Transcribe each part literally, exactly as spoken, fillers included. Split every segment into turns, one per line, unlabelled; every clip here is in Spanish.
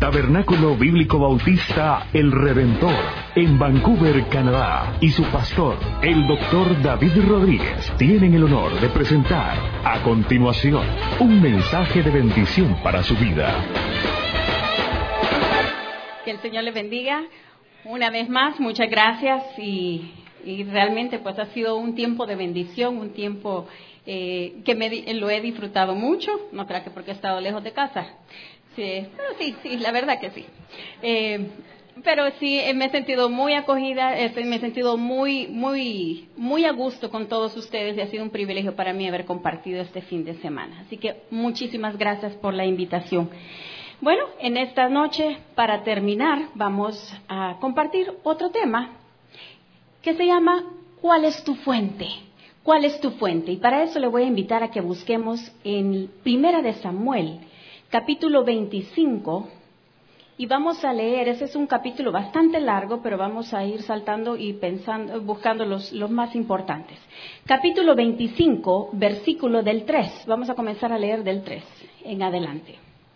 Tabernáculo Bíblico Bautista El Redentor, en Vancouver, Canadá, y su pastor, el doctor David Rodríguez, tienen el honor de presentar a continuación un mensaje de bendición para su vida.
Que el Señor le bendiga una vez más. Muchas gracias y, y realmente pues ha sido un tiempo de bendición, un tiempo eh, que me, lo he disfrutado mucho. No creo que porque he estado lejos de casa. Sí, pero sí, sí, la verdad que sí. Eh, pero sí, me he sentido muy acogida, me he sentido muy, muy, muy a gusto con todos ustedes y ha sido un privilegio para mí haber compartido este fin de semana. Así que muchísimas gracias por la invitación. Bueno, en esta noche, para terminar, vamos a compartir otro tema que se llama ¿cuál es tu fuente? ¿Cuál es tu fuente? Y para eso le voy a invitar a que busquemos en Primera de Samuel, capítulo veinticinco, y vamos a leer. Ese es un capítulo bastante largo, pero vamos a ir saltando y pensando, buscando los, los más importantes. Capítulo veinticinco, versículo del tres. Vamos a comenzar a leer del tres en adelante.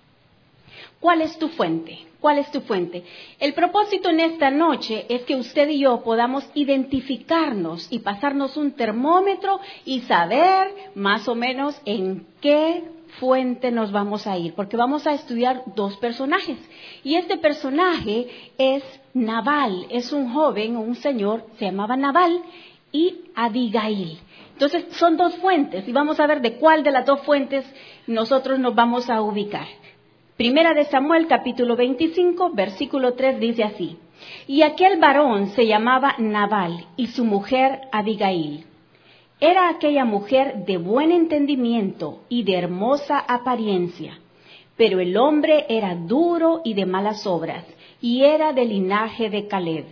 ¿Cuál es tu fuente? ¿Cuál es tu fuente? El propósito en esta noche es que usted y yo podamos identificarnos y pasarnos un termómetro y saber más o menos en qué fuente nos vamos a ir, porque vamos a estudiar dos personajes. Y este personaje es Nabal, es un joven, un señor, se llamaba Nabal, y Abigail. Entonces son dos fuentes y vamos a ver de cuál de las dos fuentes nosotros nos vamos a ubicar. Primera de Samuel, capítulo veinticinco, versículo tres, dice así: y aquel varón se llamaba Nabal y su mujer Abigail. Era aquella mujer de buen entendimiento y de hermosa apariencia, pero el hombre era duro y de malas obras, y era del linaje de Caleb.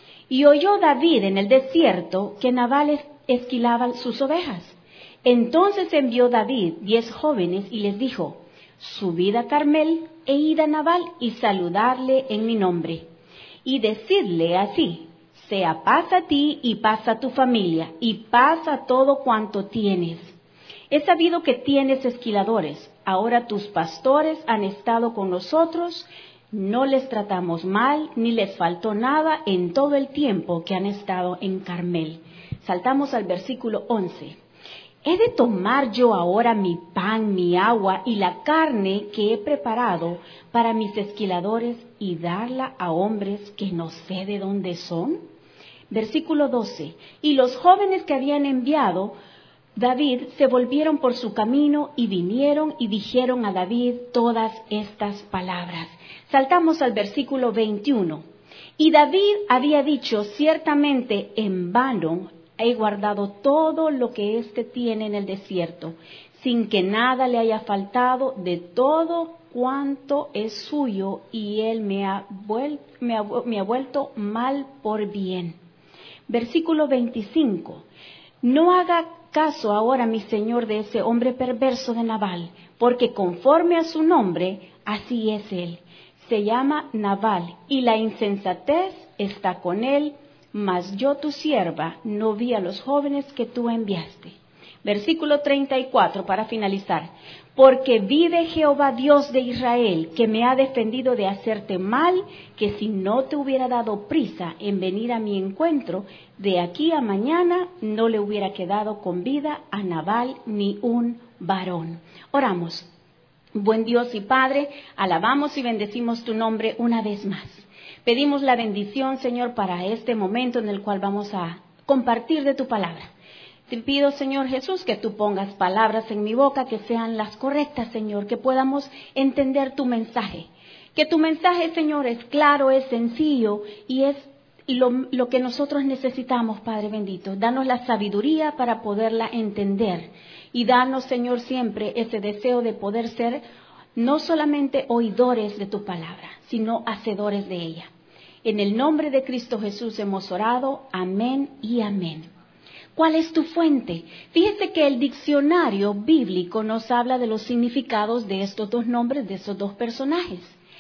Y oyó David en el desierto que Nabal esquilaba sus ovejas. Entonces envió David diez jóvenes y les dijo: subid a Carmel e id a Nabal y saludarle en mi nombre, y decidle así: sea paz a ti y paz a tu familia, y paz a todo cuanto tienes. He sabido que tienes esquiladores. Ahora tus pastores han estado con nosotros, no les tratamos mal, ni les faltó nada en todo el tiempo que han estado en Carmel. Saltamos al versículo once. ¿He de tomar yo ahora mi pan, mi agua y la carne que he preparado para mis esquiladores y darla a hombres que no sé de dónde son? Versículo doce. Y los jóvenes que habían enviado David se volvieron por su camino y vinieron y dijeron a David todas estas palabras. Saltamos al versículo veintiuno. Y David había dicho: ciertamente en vano he guardado todo lo que éste tiene en el desierto, sin que nada le haya faltado de todo cuanto es suyo, y él me ha vuelto, me ha, me ha vuelto mal por bien. Versículo veinticinco. No haga caso ahora, mi señor, de ese hombre perverso de Nabal, porque conforme a su nombre, así es él. Se llama Nabal, y la insensatez está con él, mas yo, tu sierva, no vi a los jóvenes que tú enviaste. Versículo treinta y cuatro, para finalizar. Porque vive Jehová Dios de Israel, que me ha defendido de hacerte mal, que si no te hubiera dado prisa en venir a mi encuentro, de aquí a mañana no le hubiera quedado con vida a Nabal ni un varón. Oramos. Buen Dios y Padre, alabamos y bendecimos tu nombre una vez más. Pedimos la bendición, Señor, para este momento en el cual vamos a compartir de tu palabra. Te pido, Señor Jesús, que tú pongas palabras en mi boca que sean las correctas, Señor, que podamos entender tu mensaje. Que tu mensaje, Señor, es claro, es sencillo y es lo, lo que nosotros necesitamos, Padre bendito. Danos la sabiduría para poderla entender y danos, Señor, siempre ese deseo de poder ser no solamente oidores de tu palabra, sino hacedores de ella. En el nombre de Cristo Jesús hemos orado. Amén y amén. ¿Cuál es tu fuente? Fíjese que el diccionario bíblico nos habla de los significados de estos dos nombres, de estos dos personajes.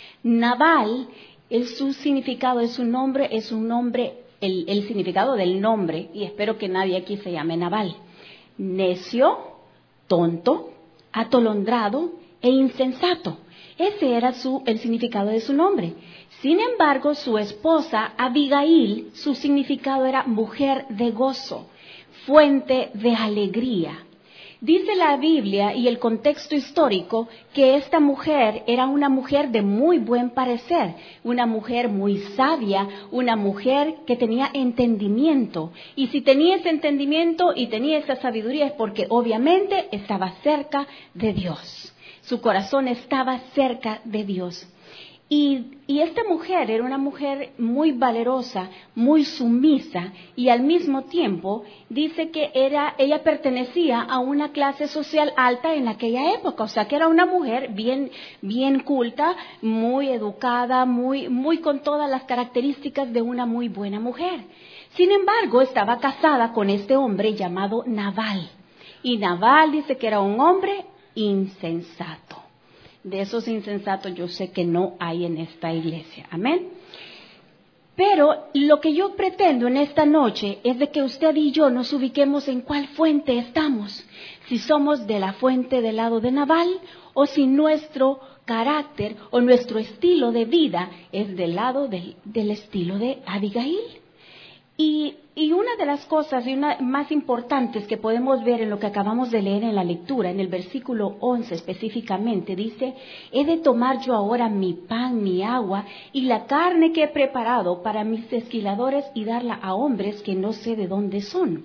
Nabal, el, su significado es un nombre, es un nombre, el, el significado del nombre, y espero que nadie aquí se llame Nabal. Necio, tonto, atolondrado,
e insensato. Ese era su, el significado de su nombre. Sin embargo, su esposa, Abigail, su significado era mujer de gozo, fuente de alegría. Dice la Biblia y el contexto histórico que esta mujer era una mujer de muy buen parecer, una mujer muy sabia, una mujer que tenía entendimiento. Y si tenía ese entendimiento y tenía esa sabiduría es porque obviamente estaba cerca de Dios. Su corazón estaba cerca de Dios. Y, y esta mujer era una mujer muy valerosa, muy sumisa y al mismo tiempo dice que era, ella pertenecía a una clase social alta en aquella época, o sea que era una mujer bien, bien culta, muy educada, muy, muy con todas las características de una muy buena mujer. Sin embargo, estaba casada con este hombre llamado Nabal y Nabal dice que era un hombre insensato. De esos insensatos yo sé que no hay en esta iglesia. Amén. Pero lo que yo pretendo en esta noche es de que usted y yo nos ubiquemos en cuál fuente estamos. Si somos de la fuente del lado de Nabal o si nuestro carácter o nuestro estilo de vida es del lado del, del estilo de Abigail. Y, y una de las cosas y una más importantes que podemos ver en lo que acabamos de leer en la lectura, en el versículo once específicamente, dice, he de tomar yo ahora mi pan, mi agua y la carne que he preparado para mis esquiladores y darla a hombres que no sé de dónde son.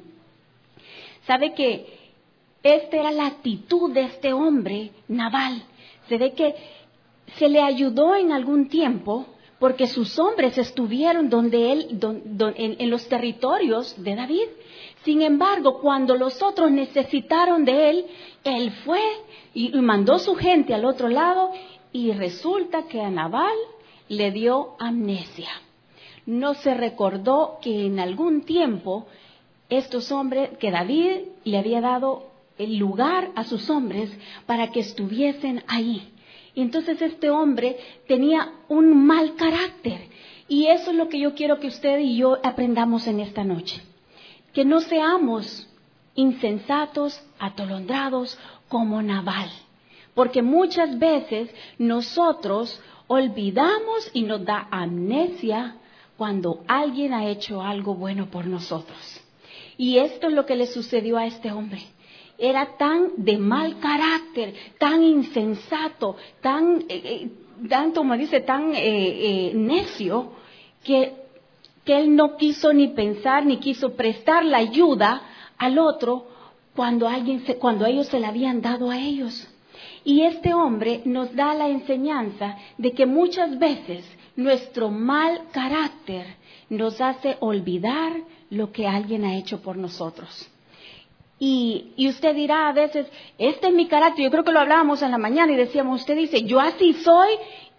¿Sabe que esta era la actitud de este hombre, Nabal? Se ve que se le ayudó en algún tiempo porque sus hombres estuvieron donde él, don, don, en, en los territorios de David. Sin embargo, cuando los otros necesitaron de él, él fue y, y mandó su gente al otro lado y resulta que a Nabal le dio amnesia. No se recordó que en algún tiempo estos hombres, que David le había dado el lugar a sus hombres para que estuviesen ahí. Y entonces este hombre tenía un mal carácter. Y eso es lo que yo quiero que usted y yo aprendamos en esta noche. Que no seamos insensatos, atolondrados como Nabal. Porque muchas veces nosotros olvidamos y nos da amnesia cuando alguien ha hecho algo bueno por nosotros. Y esto es lo que le sucedió a este hombre. Era tan de mal carácter, tan insensato, tan, eh, tan como dice, tan eh, eh, necio, que, que él no quiso ni pensar, ni quiso prestar la ayuda al otro cuando, alguien se, cuando ellos se la habían dado a ellos. Y este hombre nos da la enseñanza de que muchas veces nuestro mal carácter nos hace olvidar lo que alguien ha hecho por nosotros. Y, y usted dirá a veces, este es mi carácter. Yo creo que lo hablábamos en la mañana y decíamos, usted dice, yo así soy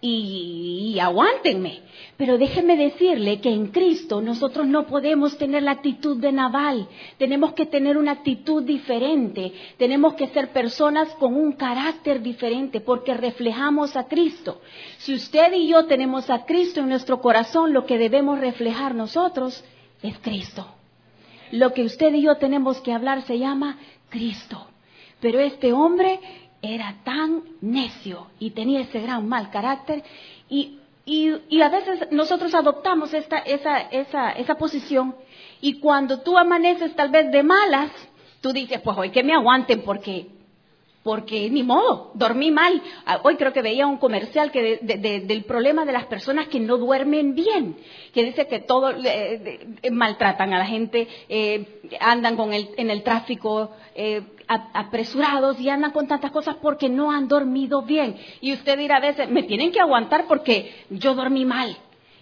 y, y aguántenme. Pero déjeme decirle que en Cristo nosotros no podemos tener la actitud de Nabal. Tenemos que tener una actitud diferente. Tenemos que ser personas con un carácter diferente porque reflejamos a Cristo. Si usted y yo tenemos a Cristo en nuestro corazón, lo que debemos reflejar nosotros es Cristo. Lo que usted y yo tenemos que hablar se llama Cristo. Pero este hombre era tan necio y tenía ese gran mal carácter y, y, y a veces nosotros adoptamos esta, esa, esa, esa posición y cuando tú amaneces tal vez de malas, tú dices, pues hoy que me aguanten porque... Porque ni modo, dormí mal. Hoy creo que veía un comercial que de, de, de, del problema de las personas que no duermen bien, que dice que todo eh, de, maltratan a la gente, eh, andan con el, en el tráfico eh, apresurados y andan con tantas cosas porque no han dormido bien. Y usted dirá a veces, me tienen que aguantar porque yo dormí mal.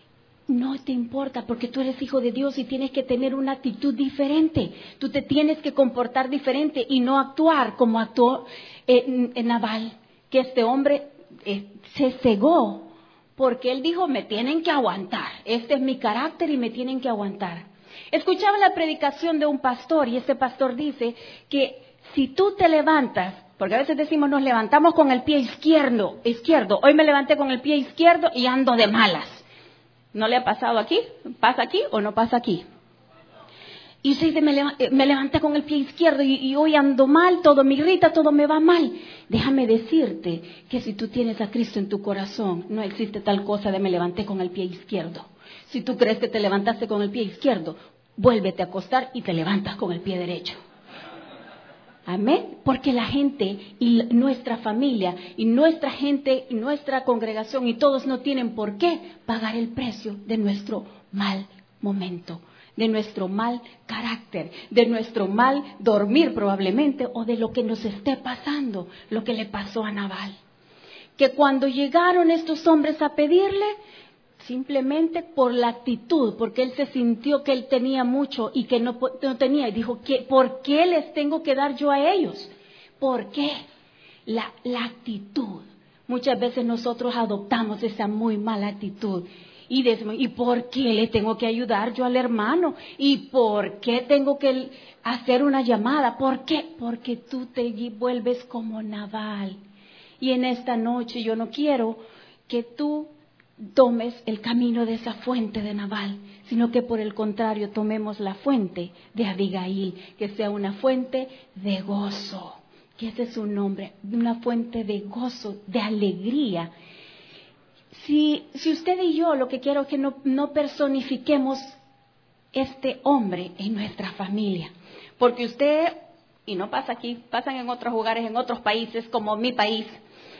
No te importa porque tú eres hijo de Dios y tienes que tener una actitud diferente. Tú te tienes que comportar diferente y no actuar como actuó en, en Nabal, que este hombre eh, se cegó porque él dijo, me tienen que aguantar. Este es mi carácter y me tienen que aguantar. Escuchaba la predicación de un pastor y este pastor dice que si tú te levantas, porque a veces decimos nos levantamos con el pie izquierdo, izquierdo. Hoy me levanté con el pie izquierdo y ando de malas. ¿No le ha pasado aquí? ¿Pasa aquí o no pasa aquí? Y sí, me, me levanté con el pie izquierdo y, y hoy ando mal, todo me irrita, todo me va mal. Déjame decirte que si tú tienes a Cristo en tu corazón, no existe tal cosa de me levanté con el pie izquierdo. Si tú crees que te levantaste con el pie izquierdo, vuélvete a acostar y te levantas con el pie derecho. Amén. Porque la gente y nuestra familia y nuestra gente y nuestra congregación y todos no tienen por qué pagar el precio de nuestro mal momento, de nuestro mal carácter, de nuestro mal dormir probablemente o de lo que nos esté pasando, lo que le pasó a Nabal. Que cuando llegaron estos hombres a pedirle, simplemente por la actitud, porque él se sintió que él tenía mucho y que no, no tenía, y dijo, ¿qué, ¿por qué les tengo que dar yo a ellos? ¿Por qué? La, la actitud. Muchas veces nosotros adoptamos esa muy mala actitud y decimos, ¿y por qué le tengo que ayudar yo al hermano? ¿Y por qué tengo que hacer una llamada? ¿Por qué? Porque tú te vuelves como Nabal. Y en esta noche yo no quiero que tú tomes el camino de esa fuente de Nabal, sino que por el contrario tomemos la fuente de Abigail, que sea una fuente de gozo, que ese es su nombre, una fuente de gozo, de alegría. Si, si usted y yo lo que quiero es que no, no personifiquemos este hombre en nuestra familia, porque usted, y no pasa aquí, pasan en otros lugares, en otros países como mi país,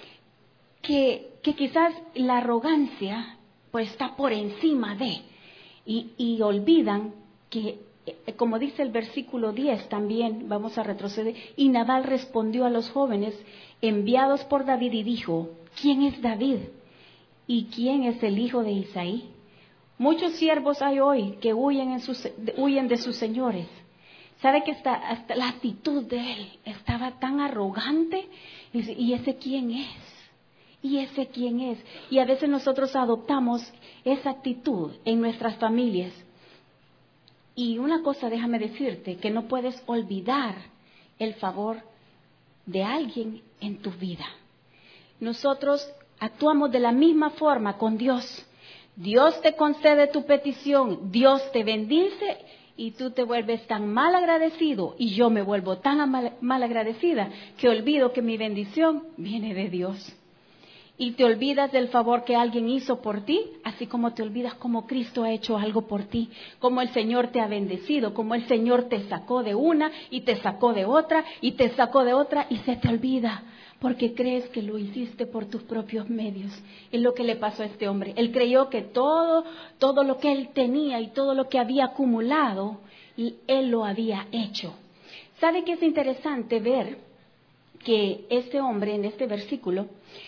Que, que quizás la arrogancia pues está por encima de, y, y olvidan que, como dice el versículo diez también, vamos a retroceder, y Nabal respondió a los jóvenes enviados por David y dijo, ¿quién es David? ¿Y quién es el hijo de Isaí? Muchos siervos hay hoy que huyen, en sus, huyen de sus señores. ¿Sabe que hasta, hasta la actitud de él estaba tan arrogante? ¿Y ese quién es? ¿Y ese quién es? Y a veces nosotros adoptamos esa actitud en nuestras familias. Y una cosa, déjame decirte, que no puedes olvidar el favor de alguien en tu vida. Nosotros actuamos de la misma forma con Dios. Dios te concede tu petición, Dios te bendice y tú te vuelves tan mal agradecido y yo me vuelvo tan mal, mal agradecida que olvido que mi bendición viene de Dios. Y te olvidas del favor que alguien hizo por ti, así como te olvidas cómo Cristo ha hecho algo por ti, cómo el Señor te ha bendecido, cómo el Señor te sacó de una y te sacó de otra y te sacó de otra y se te olvida, porque crees que lo hiciste por tus propios medios. Es lo que le pasó a este hombre. Él creyó que todo, todo lo que él tenía y todo lo que había acumulado, él lo había hecho. ¿Sabe qué es interesante ver? Que este hombre en este versículo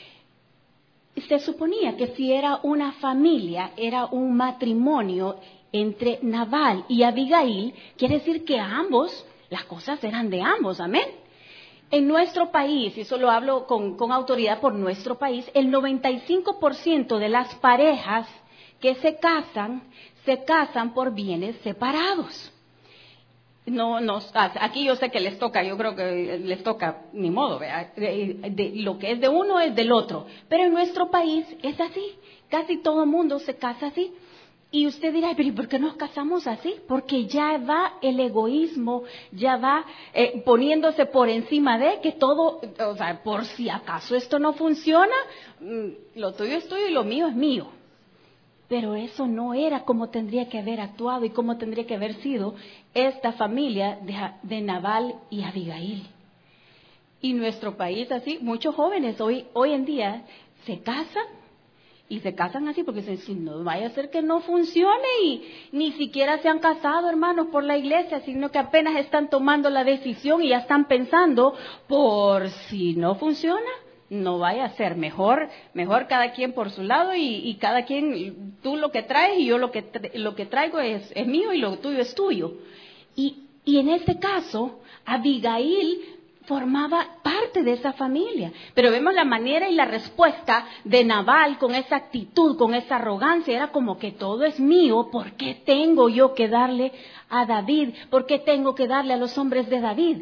se suponía que si era una familia, era un matrimonio entre Nabal y Abigail, quiere decir que ambos, las cosas eran de ambos, amén. En nuestro país, y eso lo hablo con, con autoridad por nuestro país, el noventa y cinco por ciento de las parejas que se casan, se casan por bienes separados. No, no, aquí yo sé que les toca, yo creo que les toca, ni modo, ¿verdad? De, de, lo que es de uno es del otro, pero en nuestro país es así, casi todo el mundo se casa así, y usted dirá, pero ¿y por qué nos casamos así? Porque ya va el egoísmo, ya va eh, poniéndose por encima de que todo, o sea, por si acaso esto no funciona, lo tuyo es tuyo y lo mío es mío. Pero eso no era como tendría que haber actuado y como tendría que haber sido esta familia de, de Nabal y Abigail. Y nuestro país así, muchos jóvenes hoy, hoy en día se casan y se casan así porque dicen, si no vaya a ser que no funcione y ni siquiera se han casado, hermanos, por la iglesia, sino que apenas están tomando la decisión y ya están pensando, por si no funciona, no vaya a ser, mejor, mejor cada quien por su lado y, y cada quien, tú lo que traes y yo lo que, lo que traigo es, es mío y lo tuyo es tuyo. Y, y en este caso, Abigail formaba parte de esa familia, pero vemos la manera y la respuesta de Nabal con esa actitud, con esa arrogancia, era como que todo es mío, ¿por qué tengo yo que darle a David? ¿Por qué tengo que darle a los hombres de David?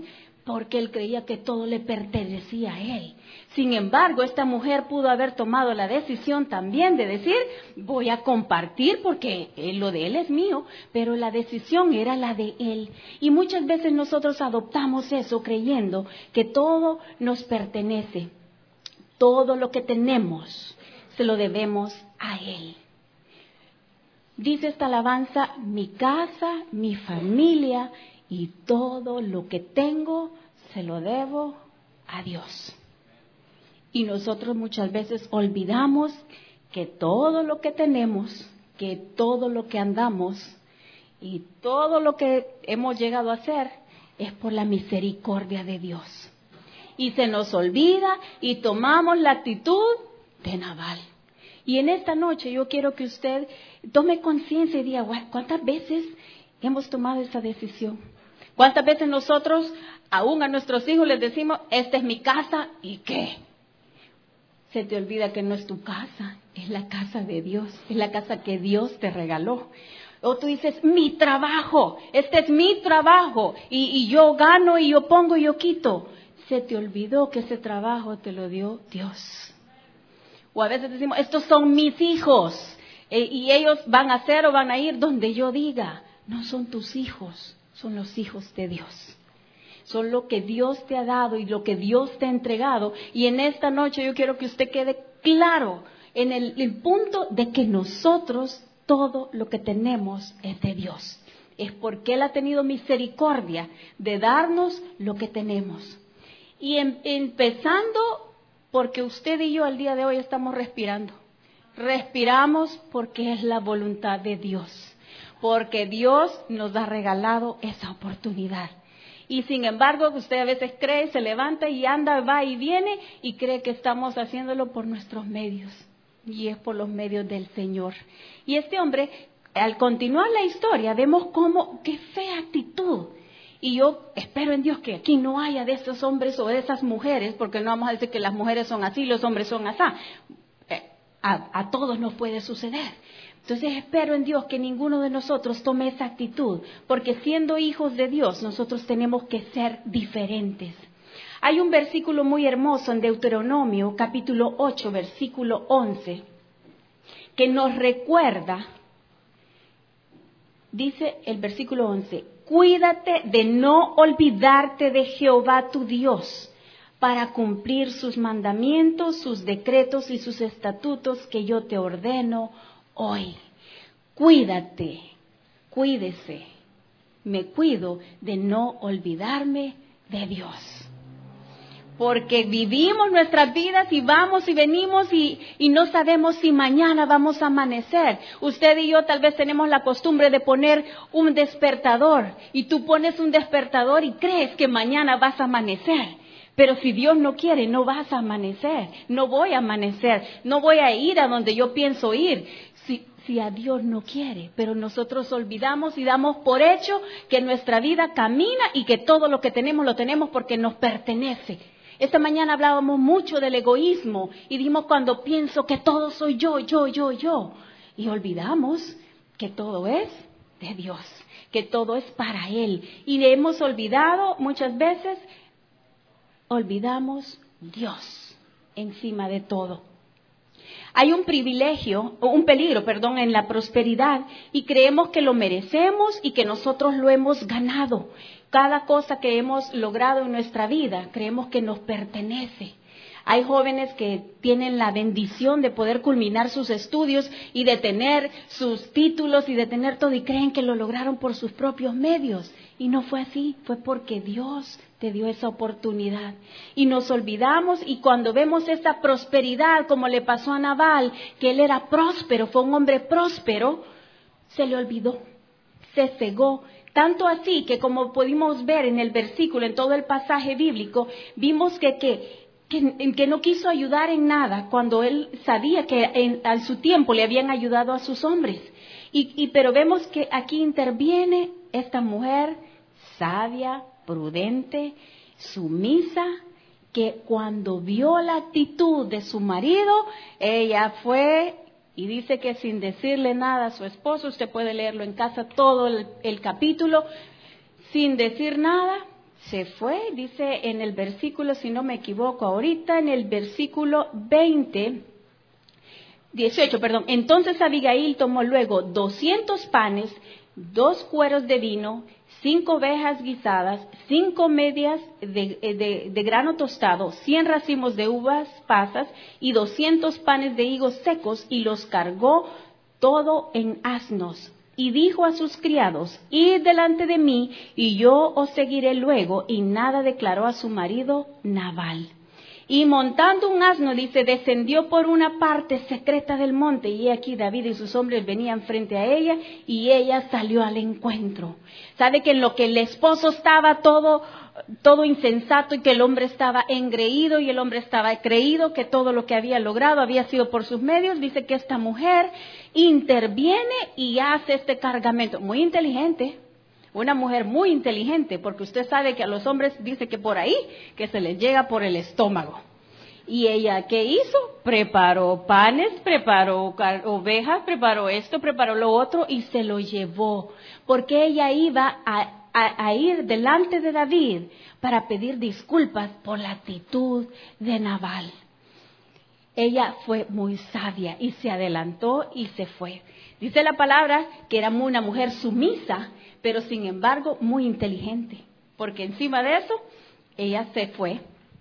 porque él creía que todo le pertenecía a él. Sin embargo, esta mujer pudo haber tomado la decisión también de decir, voy a compartir porque lo de él es mío, pero la decisión era la de él. Y muchas veces nosotros adoptamos eso creyendo que todo nos pertenece, todo lo que tenemos se lo debemos a él. Dice esta alabanza, mi casa, mi familia y todo lo que tengo se lo debo a Dios. Y nosotros muchas veces olvidamos que todo lo que tenemos, que todo lo que andamos y todo lo que hemos llegado a hacer es por la misericordia de Dios. Y se nos olvida y tomamos la actitud de Nabal. Y en esta noche yo quiero que usted tome conciencia y diga, ¿cuántas veces hemos tomado esa decisión? ¿Cuántas veces nosotros, aún a nuestros hijos, les decimos, esta es mi casa, ¿y qué? Se te olvida que no es tu casa, es la casa de Dios, es la casa que Dios te regaló. O tú dices, mi trabajo, este es mi trabajo, y, y yo gano y yo pongo y yo quito. Se te olvidó que ese trabajo te lo dio Dios. O a veces decimos, estos son mis hijos, eh, y ellos van a hacer o van a ir donde yo diga. No son tus hijos, son los hijos de Dios. Son lo que Dios te ha dado y lo que Dios te ha entregado. Y en esta noche yo quiero que usted quede claro en el, el punto de que nosotros todo lo que tenemos es de Dios. Es porque Él ha tenido misericordia de darnos lo que tenemos. Y em, empezando porque usted y yo al día de hoy estamos respirando. Respiramos porque es la voluntad de Dios. Porque Dios nos ha regalado esa oportunidad. Y sin embargo, usted a veces cree, se levanta y anda, va y viene y cree que estamos haciéndolo por nuestros medios. Y es por los medios del Señor. Y este hombre, al continuar la historia, vemos cómo, qué fea actitud. Y yo espero en Dios que aquí no haya de esos hombres o de esas mujeres, porque no vamos a decir que las mujeres son así, los hombres son así. A, a todos nos puede suceder. Entonces espero en Dios que ninguno de nosotros tome esa actitud, porque siendo hijos de Dios nosotros tenemos que ser diferentes. Hay un versículo muy hermoso en Deuteronomio, capítulo ocho, versículo once, que nos recuerda, dice el versículo once, cuídate de no olvidarte de Jehová tu Dios, para cumplir sus mandamientos, sus decretos y sus estatutos que yo te ordeno hoy. Cuídate, cuídese, me cuido de no olvidarme de Dios. Porque vivimos nuestras vidas y vamos y venimos y, y no sabemos si mañana vamos a amanecer. Usted y yo tal vez tenemos la costumbre de poner un despertador y tú pones un despertador y crees que mañana vas a amanecer. Pero si Dios no quiere, no vas a amanecer, no voy a amanecer, no voy a ir a donde yo pienso ir, si, si a Dios no quiere. Pero nosotros olvidamos y damos por hecho que nuestra vida camina y que todo lo que tenemos lo tenemos porque nos pertenece. Esta mañana hablábamos mucho del egoísmo y dijimos cuando pienso que todo soy yo, yo, yo, yo. Y olvidamos que todo es de Dios, que todo es para Él. Y hemos olvidado muchas veces... olvidamos Dios encima de todo. Hay un privilegio, o un peligro, perdón, en la prosperidad y creemos que lo merecemos y que nosotros lo hemos ganado. Cada cosa que hemos logrado en nuestra vida creemos que nos pertenece. Hay jóvenes que tienen la bendición de poder culminar sus estudios y de tener sus títulos y de tener todo y creen que lo lograron por sus propios medios. Y no fue así, fue porque Dios te dio esa oportunidad. Y nos olvidamos y cuando vemos esa prosperidad, como le pasó a Nabal, que él era próspero, fue un hombre próspero, se le olvidó, se cegó. Tanto así que como pudimos ver en el versículo, en todo el pasaje bíblico, vimos que... que Que, que no quiso ayudar en nada cuando él sabía que en, a su tiempo le habían ayudado a sus hombres. Y, y, pero vemos que aquí interviene esta mujer sabia, prudente, sumisa, que cuando vio la actitud de su marido, ella fue y dice que sin decirle nada a su esposo, usted puede leerlo en casa todo el, el capítulo, sin decir nada, se fue, dice en el versículo, si no me equivoco ahorita, en el versículo veinte, dieciocho, perdón. Entonces Abigail tomó luego doscientos panes, dos cueros de vino, cinco ovejas guisadas, cinco medias de, de, de grano tostado, cien racimos de uvas pasas y doscientos panes de higos secos, y los cargó todo en asnos. Y dijo a sus criados: id delante de mí, y yo os seguiré luego. Y nada declaró a su marido Nabal. Y montando un asno, dice, descendió por una parte secreta del monte, y aquí David y sus hombres venían frente a ella, y ella salió al encuentro. Sabe que en lo que el esposo estaba todo, todo insensato, y que el hombre estaba engreído, y el hombre estaba creído que todo lo que había logrado había sido por sus medios, dice que esta mujer interviene y hace este cargamento. Muy inteligente. Una mujer muy inteligente, porque usted sabe que a los hombres dice que por ahí, que se les llega por el estómago. Y ella, ¿qué hizo? Preparó panes, preparó ovejas, preparó esto, preparó lo otro y se lo llevó. Porque ella iba a, a, a ir delante de David para pedir disculpas por la actitud de Nabal. Ella fue muy sabia y se adelantó y se fue. Dice la palabra que era una mujer sumisa, pero sin embargo muy inteligente, porque encima de eso ella se fue.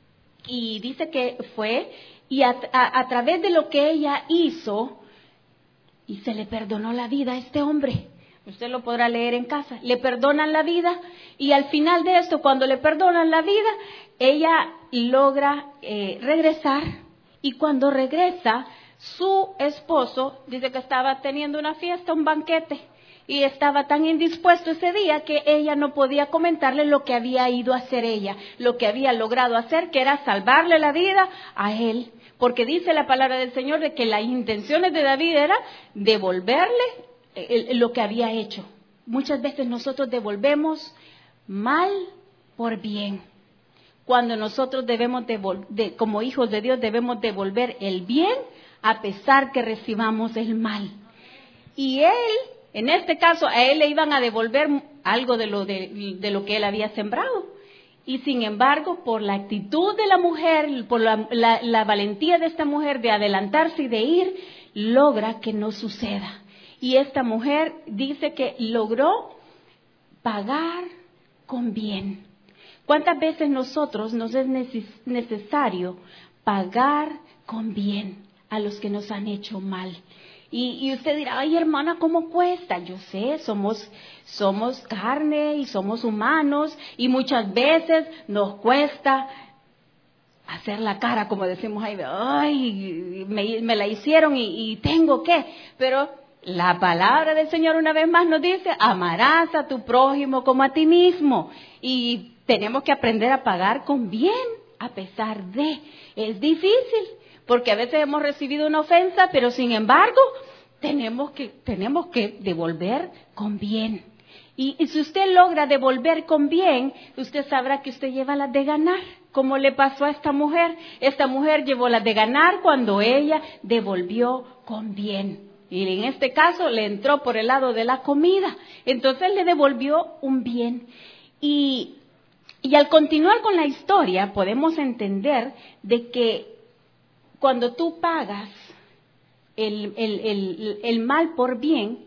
Y dice que fue, y a, a, a través de lo que ella hizo, y se le perdonó la vida a este hombre. Usted lo podrá leer en casa. Le perdonan la vida, y al final de esto, cuando le perdonan la vida, ella logra eh, regresar, y cuando regresa, su esposo dice que estaba teniendo una fiesta, un banquete, y estaba tan indispuesto ese día que ella no podía comentarle lo que había ido a hacer ella, lo que había logrado hacer, que era salvarle la vida a él. Porque dice la palabra del Señor de que las intenciones de David era devolverle el, lo que había hecho. Muchas veces nosotros devolvemos mal por bien, cuando nosotros debemos devol- de, como hijos de Dios debemos devolver el bien a pesar que recibamos el mal. Y él, en este caso, a él le iban a devolver algo de lo, de, de lo que él había sembrado. Y sin embargo, por la actitud de la mujer, por la, la, la valentía de esta mujer de adelantarse y de ir, logra que no suceda. Y esta mujer dice que logró pagar con bien. ¿Cuántas veces nosotros nos es neces- necesario pagar con bien a los que nos han hecho mal? Y, y usted dirá, ay hermana, ¿cómo cuesta? Yo sé, somos, somos carne y somos humanos, y muchas veces nos cuesta hacer la cara, como decimos ahí, ay, me, me la hicieron y, y tengo que, pero la palabra del Señor una vez más nos dice, amarás a tu prójimo como a ti mismo, y tenemos que aprender a pagar con bien, a pesar de, es difícil, porque a veces hemos recibido una ofensa, pero sin embargo, tenemos que, tenemos que devolver con bien. Y, y si usted logra devolver con bien, usted sabrá que usted lleva las de ganar, como le pasó a esta mujer. Esta mujer llevó las de ganar cuando ella devolvió con bien. Y en este caso le entró por el lado de la comida. Entonces le devolvió un bien. Y, y al continuar con la historia, podemos entender de que cuando tú pagas el, el, el, el mal por bien,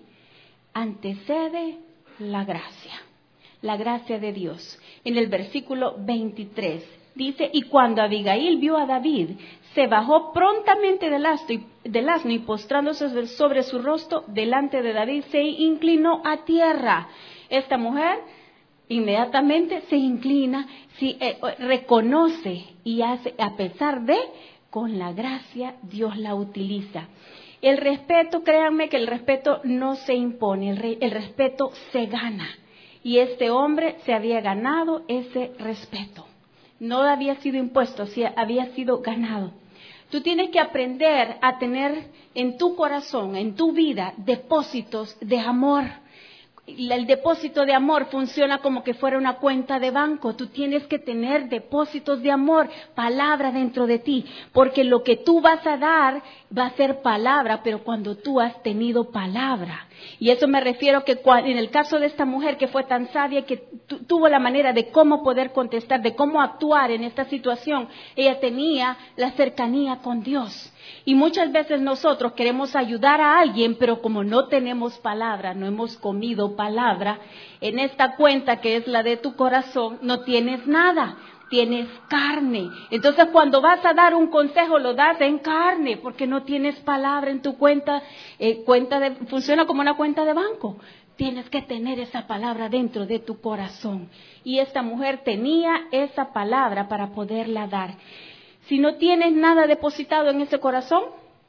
antecede la gracia, la gracia de Dios. En el versículo veintitrés dice, y cuando Abigail vio a David, se bajó prontamente del asno y, del asno y postrándose sobre su rostro delante de David, se inclinó a tierra. Esta mujer inmediatamente se inclina, si, eh, reconoce y hace, a pesar de, con la gracia Dios la utiliza. El respeto, créanme que el respeto no se impone, el, re, el respeto se gana. Y este hombre se había ganado ese respeto. No había sido impuesto, había sido ganado. Tú tienes que aprender a tener en tu corazón, en tu vida, depósitos de amor. el depósito de amor funciona como que fuera una cuenta de banco. Tú tienes que tener depósitos de amor, palabra dentro de ti, porque lo que tú vas a dar va a ser palabra, pero cuando tú has tenido palabra. Y eso me refiero que en el caso de esta mujer que fue tan sabia, que tu, tuvo la manera de cómo poder contestar, de cómo actuar en esta situación, ella tenía la cercanía con Dios. Y muchas veces nosotros queremos ayudar a alguien, pero como no tenemos palabra, no hemos comido palabra, en esta cuenta que es la de tu corazón, no tienes nada, tienes carne. Entonces cuando vas a dar un consejo, lo das en carne, porque no tienes palabra en tu cuenta. Eh, cuenta de, funciona como una cuenta de banco. Tienes que tener esa palabra dentro de tu corazón. Y esta mujer tenía esa palabra para poderla dar. Si no tienes nada depositado en ese corazón,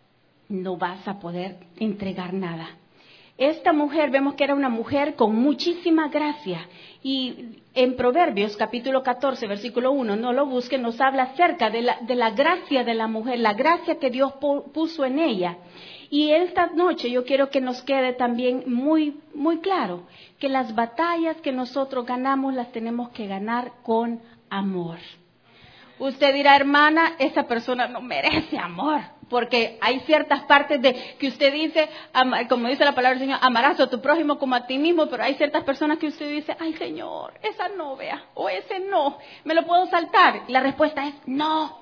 no vas a poder entregar nada. Esta mujer, vemos que era una mujer con muchísima gracia. Y en Proverbios, capítulo catorce, versículo uno, no lo busquen, nos habla acerca de la, de la gracia de la mujer, la gracia que Dios puso en ella. Y esta noche yo quiero que nos quede también muy, muy claro que las batallas que nosotros ganamos las tenemos que ganar con amor. Usted dirá, hermana, esa persona no merece amor, porque hay ciertas partes de que usted dice, como dice la palabra del Señor, amarás a tu prójimo como a ti mismo, pero hay ciertas personas que usted dice, ay Señor, esa no vea, o ese no, ¿me lo puedo saltar? Y la respuesta es no,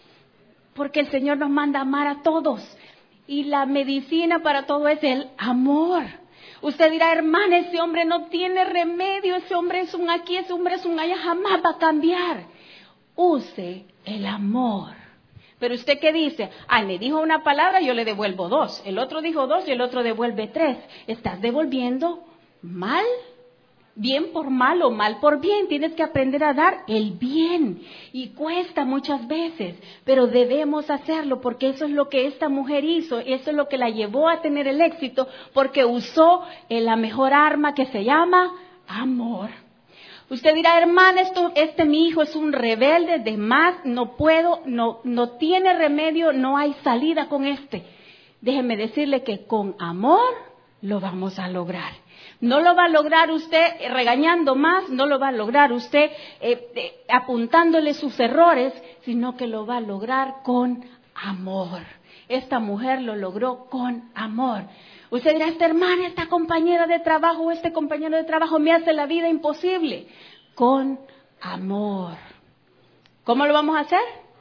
porque el Señor nos manda a amar a todos, y la medicina para todo es el amor. Usted dirá, hermana, ese hombre no tiene remedio, ese hombre es un aquí, ese hombre es un allá, jamás va a cambiar. Use el amor. Pero usted ¿qué dice? Ah, me dijo una palabra, yo le devuelvo dos. El otro dijo dos y el otro devuelve tres. ¿Estás devolviendo mal? Bien por mal o mal por bien. Tienes que aprender a dar el bien. Y cuesta muchas veces, pero debemos hacerlo porque eso es lo que esta mujer hizo. Eso es lo que la llevó a tener el éxito, porque usó la mejor arma que se llama amor. Usted dirá, hermana, esto, este mi hijo es un rebelde, de más, no puedo, no, no tiene remedio, no hay salida con este. Déjeme decirle que con amor lo vamos a lograr. No lo va a lograr usted regañando más, no lo va a lograr usted eh, eh, apuntándole sus errores, sino que lo va a lograr con amor. Esta mujer lo logró con amor. Usted dirá, esta hermana, esta compañera de trabajo o este compañero de trabajo me hace la vida imposible. Con amor. ¿Cómo lo vamos a hacer?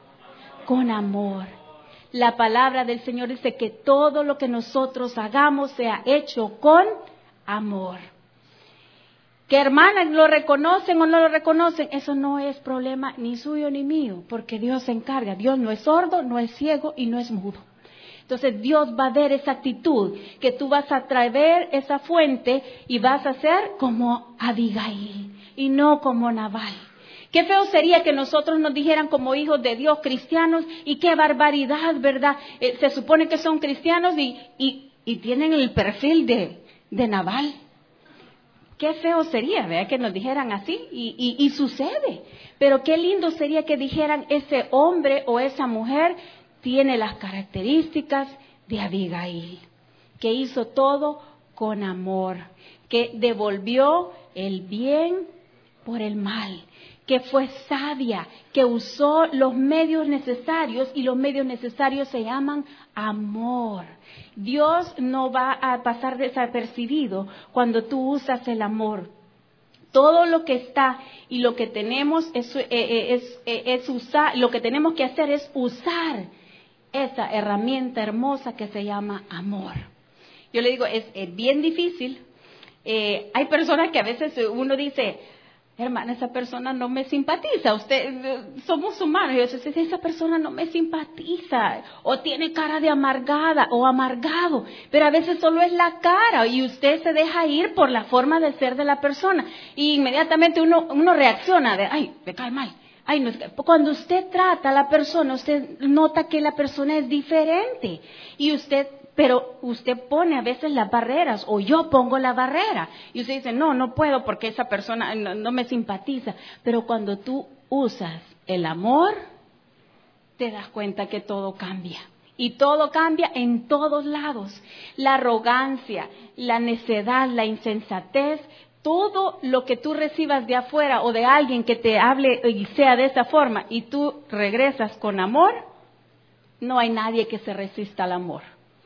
Con amor. La palabra del Señor dice que todo lo que nosotros hagamos sea hecho con amor. Que hermanas lo reconocen o no lo reconocen, eso no es problema ni suyo ni mío, porque Dios se encarga. Dios no es sordo, no es ciego y no es mudo. Entonces Dios va a ver esa actitud, que tú vas a traer esa fuente y vas a ser como Abigail y no como Nabal. Qué feo sería que nosotros nos dijeran como hijos de Dios cristianos, y qué barbaridad, ¿verdad? Eh, se supone que son cristianos y, y, y tienen el perfil de, de Nabal. Qué feo sería, ¿verdad? Que nos dijeran así y, y, y sucede. Pero qué lindo sería que dijeran ese hombre o esa mujer tiene las características de Abigail, que hizo todo con amor, que devolvió el bien por el mal, que fue sabia, que usó los medios necesarios, y los medios necesarios se llaman amor. Dios no va a pasar desapercibido cuando tú usas el amor. Todo lo que está y lo que tenemos es, es, es, es usar, lo que tenemos que hacer es usar esa herramienta hermosa que se llama amor. Yo le digo, es, es bien difícil. Eh, hay personas que a veces uno dice, hermana, esa persona no me simpatiza. Usted, somos humanos. Y yo digo, esa persona no me simpatiza. O tiene cara de amargada o amargado. Pero a veces solo es la cara y usted se deja ir por la forma de ser de la persona. Y inmediatamente uno, uno reacciona de, ay, me cae mal. Ay, no, cuando usted trata a la persona, usted nota que la persona es diferente. Y usted, pero usted pone a veces las barreras, o yo pongo la barrera. Y usted dice, no, no puedo porque esa persona no, no me simpatiza. Pero cuando tú usas el amor, te das cuenta que todo cambia. Y todo cambia en todos lados. La arrogancia, la necedad, la insensatez, todo lo que tú recibas de afuera o de alguien que te hable y sea de esa forma y tú regresas con amor, no hay nadie que se resista al amor.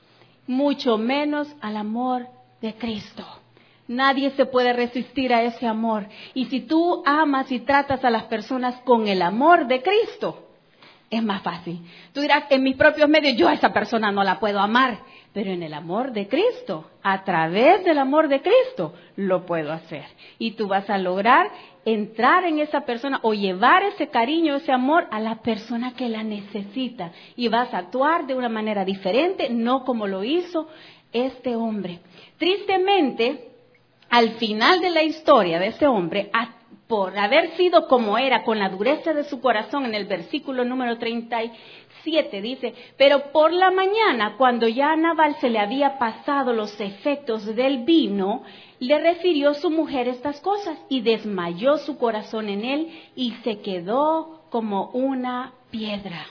Mucho menos al amor de Cristo. Nadie se puede resistir a ese amor. Y si tú amas y tratas a las personas con el amor de Cristo, es más fácil. Tú dirás, en mis propios medios, yo a esa persona no la puedo amar. Pero en el amor de Cristo, a través del amor de Cristo, lo puedo hacer. Y tú vas a lograr entrar en esa persona o llevar ese cariño, ese amor a la persona que la necesita. Y vas a actuar de una manera diferente, no como lo hizo este hombre. Tristemente, al final de la historia de este hombre, por haber sido como era, con la dureza de su corazón, en el versículo número treinta y siete dice, pero por la mañana, cuando ya a Nabal se le había pasado los efectos del vino, le refirió su mujer estas cosas y desmayó su corazón en él y se quedó como una piedra.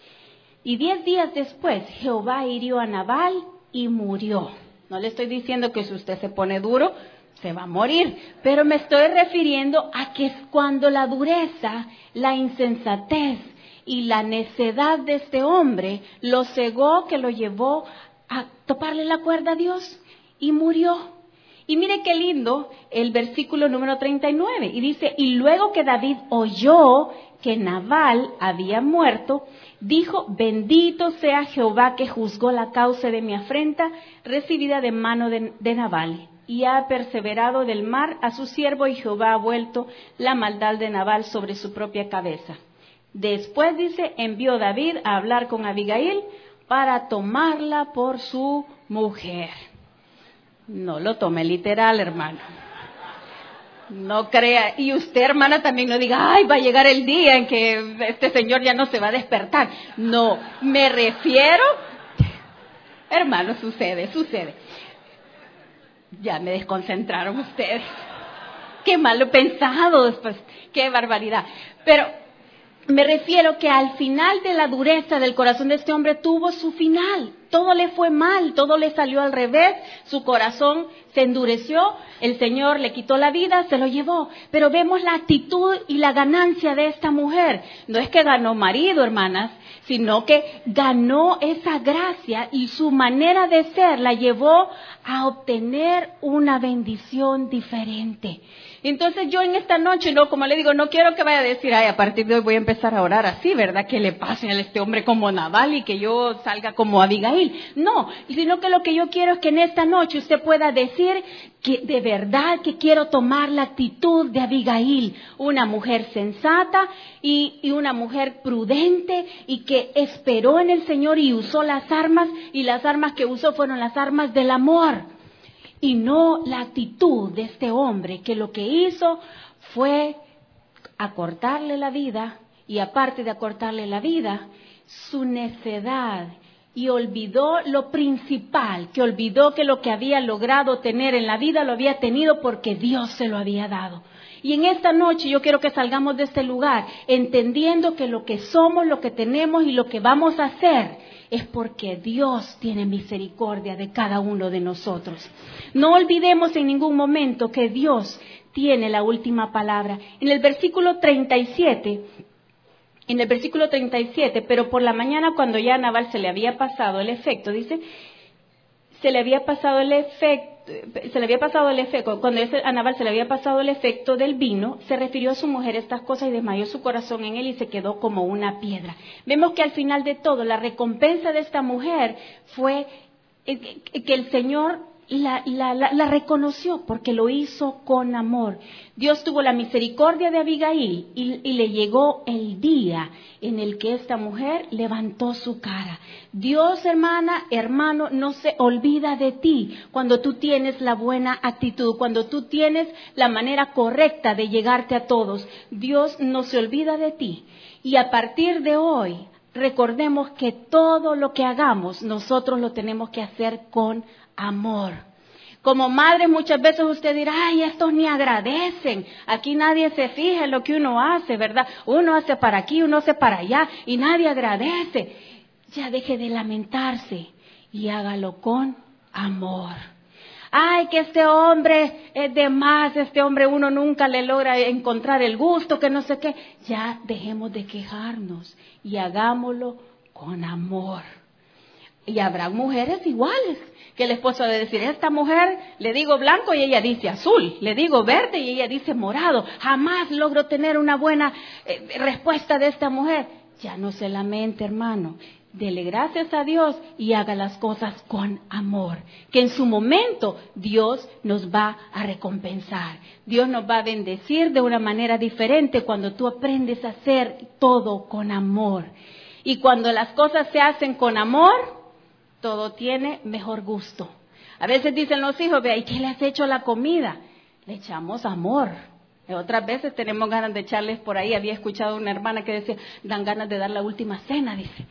Y diez días después, Jehová hirió a Nabal y murió. No le estoy diciendo que si usted se pone duro, se va a morir, pero me estoy refiriendo a que es cuando la dureza, la insensatez y la necedad de este hombre lo cegó, que lo llevó a toparle la cuerda a Dios y murió. Y mire qué lindo el versículo número treinta y nueve, y dice, y luego que David oyó que Nabal había muerto, dijo, bendito sea Jehová que juzgó la causa de mi afrenta recibida de mano de, de Nabal. Y ha perseverado del mar a su siervo, y Jehová ha vuelto la maldad de Nabal sobre su propia cabeza. Después, dice, envió David a hablar con Abigail para tomarla por su mujer. No lo tome literal, hermano. No crea. Y usted, hermana, también no diga, ay, va a llegar el día en que este señor ya no se va a despertar. No, me refiero, hermano, sucede, sucede. Ya me desconcentraron ustedes. Qué malo pensado después. Qué barbaridad. Pero me refiero que al final de la dureza del corazón de este hombre tuvo su final. Todo le fue mal, todo le salió al revés, su corazón se endureció, el Señor le quitó la vida, se lo llevó. Pero vemos la actitud y la ganancia de esta mujer. No es que ganó marido, hermanas, sino que ganó esa gracia y su manera de ser la llevó a obtener una bendición diferente. Entonces yo en esta noche, no, como le digo, no quiero que vaya a decir, ay, a partir de hoy voy a empezar a orar así, ¿verdad? Que le pase a este hombre como Nabal y que yo salga como Abigail. No, sino que lo que yo quiero es que en esta noche usted pueda decir que de verdad que quiero tomar la actitud de Abigail, una mujer sensata y, y una mujer prudente y que esperó en el Señor y usó las armas, y las armas que usó fueron las armas del amor. Y no la actitud de este hombre que lo que hizo fue acortarle la vida, y aparte de acortarle la vida, su necedad, y olvidó lo principal, que olvidó que lo que había logrado tener en la vida lo había tenido porque Dios se lo había dado. Y en esta noche yo quiero que salgamos de este lugar entendiendo que lo que somos, lo que tenemos y lo que vamos a hacer es porque Dios tiene misericordia de cada uno de nosotros. No olvidemos en ningún momento que Dios tiene la última palabra. En el versículo treinta y siete, en el versículo treinta y siete, pero por la mañana cuando ya a Nabal se le había pasado el efecto, dice, se le había pasado el efecto, se le había pasado el efecto, cuando a Nabal se le había pasado el efecto del vino, se refirió a su mujer estas cosas y desmayó su corazón en él y se quedó como una piedra. Vemos que al final de todo, la recompensa de esta mujer fue que el Señor La, la, la, la reconoció porque lo hizo con amor. Dios tuvo la misericordia de Abigail y, y le llegó el día en el que esta mujer levantó su cara. Dios, hermana, hermano, no se olvida de ti cuando tú tienes la buena actitud, cuando tú tienes la manera correcta de llegarte a todos. Dios no se olvida de ti. Y a partir de hoy, recordemos que todo lo que hagamos, nosotros lo tenemos que hacer con amor. Como madre muchas veces usted dirá, ay, estos ni agradecen, aquí nadie se fija en lo que uno hace, ¿verdad? Uno hace para aquí, uno hace para allá y nadie agradece. ya deje de lamentarse y hágalo con amor. Ay, que este hombre es de más, este hombre uno nunca le logra encontrar el gusto, que no sé qué. Ya dejemos de quejarnos y hagámoslo con amor. Y habrá mujeres iguales, que el esposo debe decir, esta mujer le digo blanco y ella dice azul, le digo verde y ella dice morado. Jamás logro tener una buena eh, respuesta de esta mujer. Ya no se lamente, hermano. Dele gracias a Dios y haga las cosas con amor, que en su momento Dios nos va a recompensar. Dios nos va a bendecir de una manera diferente cuando tú aprendes a hacer todo con amor. Y cuando las cosas se hacen con amor, todo tiene mejor gusto. A veces dicen los hijos, ve, ¿y qué le has hecho a la comida? Le echamos amor. Otras veces tenemos ganas de echarles por ahí. Había escuchado una hermana que decía, dan ganas de dar la última cena, dice.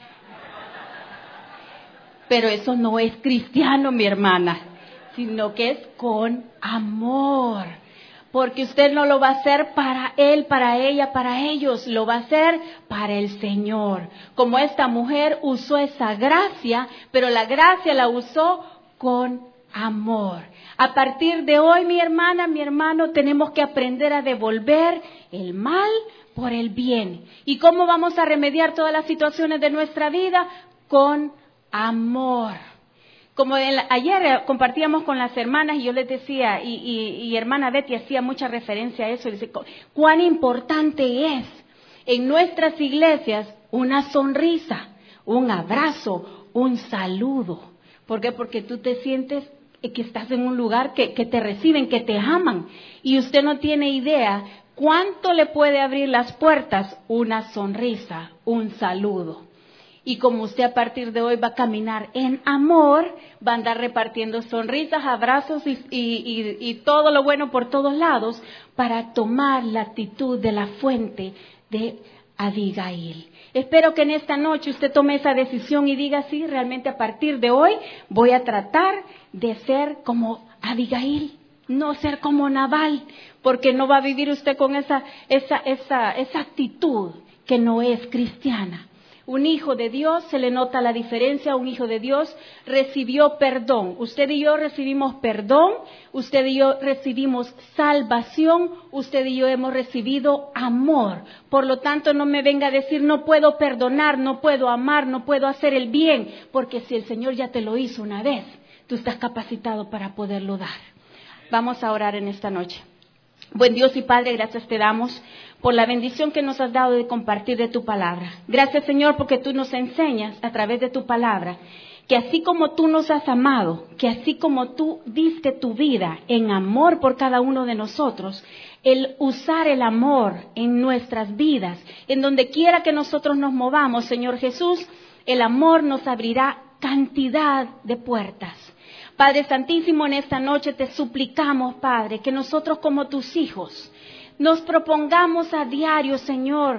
Pero eso no es cristiano, mi hermana, sino que es con amor. Porque usted no lo va a hacer para él, para ella, para ellos, lo va a hacer para el Señor. Como esta mujer usó esa gracia, pero la gracia la usó con amor. A partir de hoy, mi hermana, mi hermano, tenemos que aprender a devolver el mal por el bien. ¿Y cómo vamos a remediar todas las situaciones de nuestra vida? Con amor. Como el, ayer compartíamos con las hermanas y yo les decía, y, y, y hermana Betty hacía mucha referencia a eso, dice, cuán importante es en nuestras iglesias una sonrisa, un abrazo, un saludo. ¿Por qué? Porque tú te sientes que estás en un lugar que, que te reciben, que te aman, y usted no tiene idea cuánto le puede abrir las puertas una sonrisa, un saludo. Y como usted a partir de hoy va a caminar en amor, va a andar repartiendo sonrisas, abrazos y, y, y, y todo lo bueno por todos lados para tomar la actitud de la fuente de Abigail. Espero que en esta noche usted tome esa decisión y diga, sí, realmente a partir de hoy voy a tratar de ser como Abigail, no ser como Nabal, porque no va a vivir usted con esa, esa, esa, esa actitud que no es cristiana. Un hijo de Dios, se le nota la diferencia, un hijo de Dios recibió perdón. Usted y yo recibimos perdón, usted y yo recibimos salvación, usted y yo hemos recibido amor. Por lo tanto, no me venga a decir, no puedo perdonar, no puedo amar, no puedo hacer el bien, porque si el Señor ya te lo hizo una vez, tú estás capacitado para poderlo dar. Vamos a orar en esta noche. Buen Dios y Padre, gracias te damos por la bendición que nos has dado de compartir de tu palabra. Gracias, Señor, porque tú nos enseñas a través de tu palabra que así como tú nos has amado, que así como tú diste tu vida en amor por cada uno de nosotros, el usar el amor en nuestras vidas, en donde quiera que nosotros nos movamos, Señor Jesús, el amor nos abrirá cantidad de puertas. Padre Santísimo, en esta noche te suplicamos, Padre, que nosotros como tus hijos nos propongamos a diario, Señor,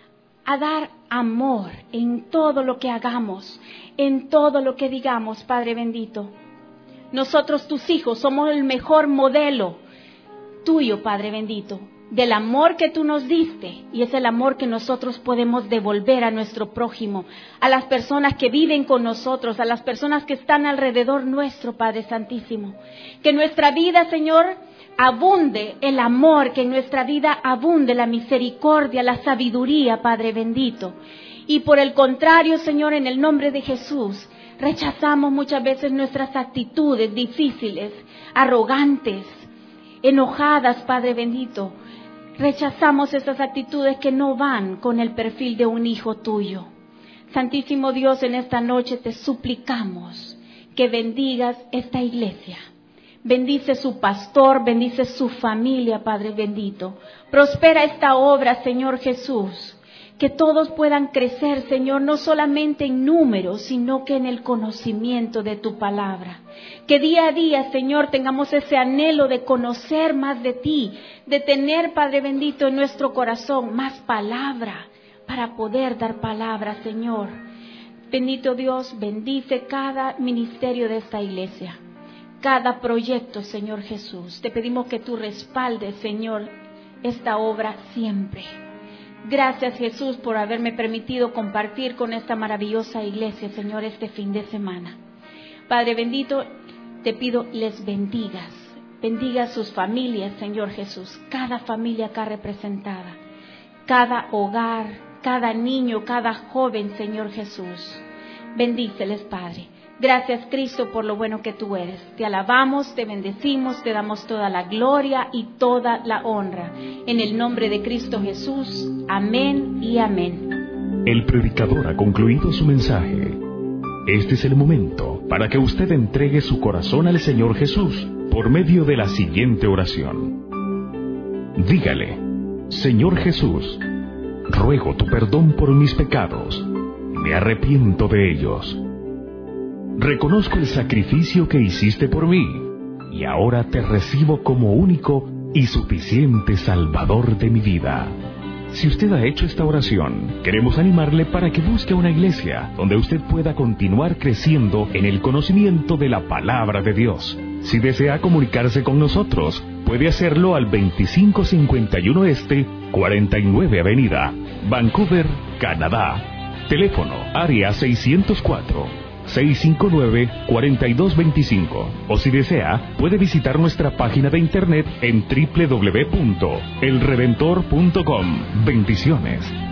a dar amor en todo lo que hagamos, en todo lo que digamos, Padre bendito. Nosotros, tus hijos, somos el mejor modelo tuyo, Padre bendito, del amor que tú nos diste, y es el amor que nosotros podemos devolver a nuestro prójimo, a las personas que viven con nosotros, a las personas que están alrededor nuestro, Padre Santísimo. Que en nuestra vida, Señor, abunde el amor, que en nuestra vida abunde la misericordia, la sabiduría, Padre bendito. Y por el contrario, Señor, en el nombre de Jesús, rechazamos muchas veces nuestras actitudes difíciles, arrogantes, enojadas, Padre bendito. Rechazamos esas actitudes que no van con el perfil de un hijo tuyo. Santísimo Dios, en esta noche te suplicamos que bendigas esta iglesia. Bendice su pastor, bendice su familia, Padre bendito. Prospera esta obra, Señor Jesús. Que todos puedan crecer, Señor, no solamente en números, sino que en el conocimiento de tu palabra. Que día a día, Señor, tengamos ese anhelo de conocer más de ti, de tener, Padre bendito, en nuestro corazón más palabra, para poder dar palabra, Señor. Bendito Dios, bendice cada ministerio de esta iglesia, cada proyecto, Señor Jesús. Te pedimos que tú respaldes, Señor, esta obra siempre. Gracias, Jesús, por haberme permitido compartir con esta maravillosa iglesia, Señor, este fin de semana. Padre bendito, te pido les bendigas. Bendiga a sus familias, Señor Jesús, cada familia acá representada, cada hogar, cada niño, cada joven, Señor Jesús. Bendíceles, Padre. Gracias, Cristo, por lo bueno que tú eres. Te alabamos, te bendecimos, te damos toda la gloria y toda la honra. En el nombre de Cristo Jesús. Amén y amén.
El predicador ha concluido su mensaje. Este es el momento para que usted entregue su corazón al Señor Jesús por medio de la siguiente oración. Dígale: Señor Jesús, ruego tu perdón por mis pecados. Me arrepiento de ellos. Reconozco el sacrificio que hiciste por mí y ahora te recibo como único y suficiente Salvador de mi vida. Si usted ha hecho esta oración, queremos animarle para que busque una iglesia donde usted pueda continuar creciendo en el conocimiento de la palabra de Dios. Si desea comunicarse con nosotros, puede hacerlo al veinticinco cincuenta y uno Este, cuarenta y nueve Avenida, Vancouver, Canadá. Teléfono área seiscientos cuatro, seiscientos cincuenta y nueve, cuarenta y dos veinticinco. O si desea, puede visitar nuestra página de internet en doble u doble u doble u punto el redentor punto com. Bendiciones.